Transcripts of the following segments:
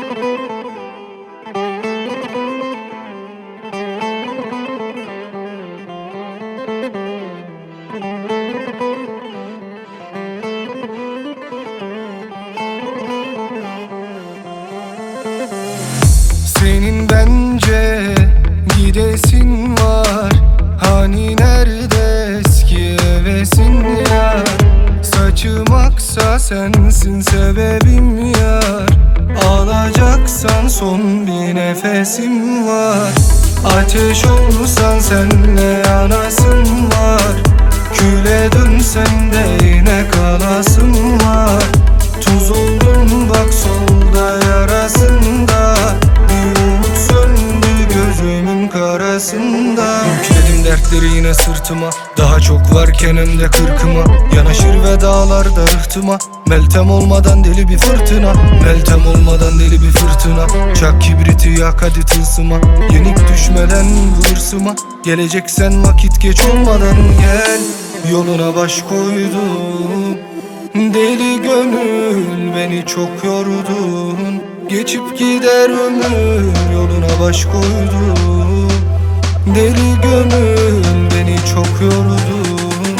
Senin bence gidesin var. Hani nerede eski hevesin ya? Saçım aksa sensin sebebim yar. Alacaksan son bir nefesim var. Ateş olsan senle yanasın var. Küle dönsen de yine kalasın var. Tuz oldun bak solda yarasında. Bir umut söndü gözümün karasında. Yükledim dertleri yine sırtıma. Daha çok varken hem de kırkıma. Yanaşır ve dağlarda rıhtıma. Meltem olmadan deli bir fırtına. Meltem olmadan deli bir fırtına. Çak kibriti yak hadi tılsıma. Yenik düşmeden bu hırsıma. Geleceksen vakit geç olmadan gel. Yoluna baş koydum. Deli gönül beni çok yordun. Geçip gider ömür yoluna baş koydum. Deli gönül beni çok yordun.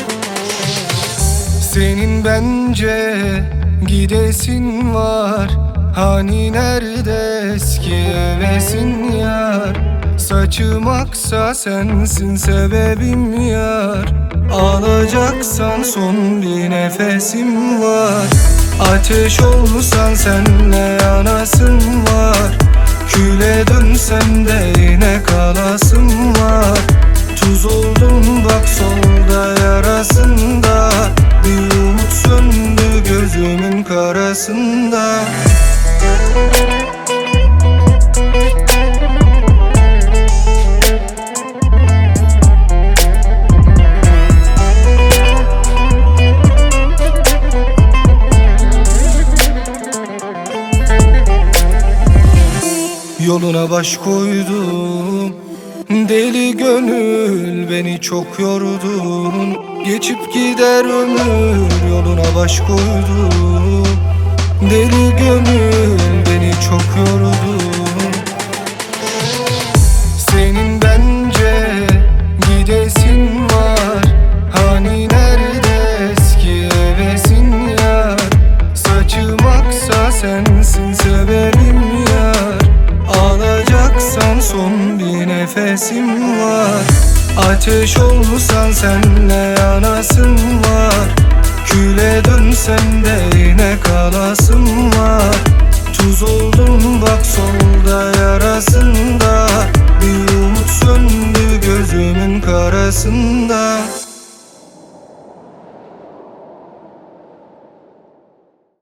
Senin bence gidesin var. Hani nerede eski hevesin yar? Saçım aksa sensin sebebim yar. Alacaksan son bir nefesim var. Ateş olsan senle yanasın var. Küle dönsem de yine kalasın var. Tuz oldum bak solda yarasında. Bir umut söndü gözümün karasında. Yoluna baş koydum. Deli gönül beni çok yordun. Geçip gider ömür yoluna baş koydum. Deli gönül beni çok yordun. Senin bence gidesin var. Hani nerede eski hevesin yar? Saçım aksa sensin sebebim yar. Alacaksan son bir nefesim var. Ateş olsan senle yanasın var. Küle dönsem de yine kalasın var. Tuz oldum bak solda yarasında. Bir umut söndü gözümün karasında.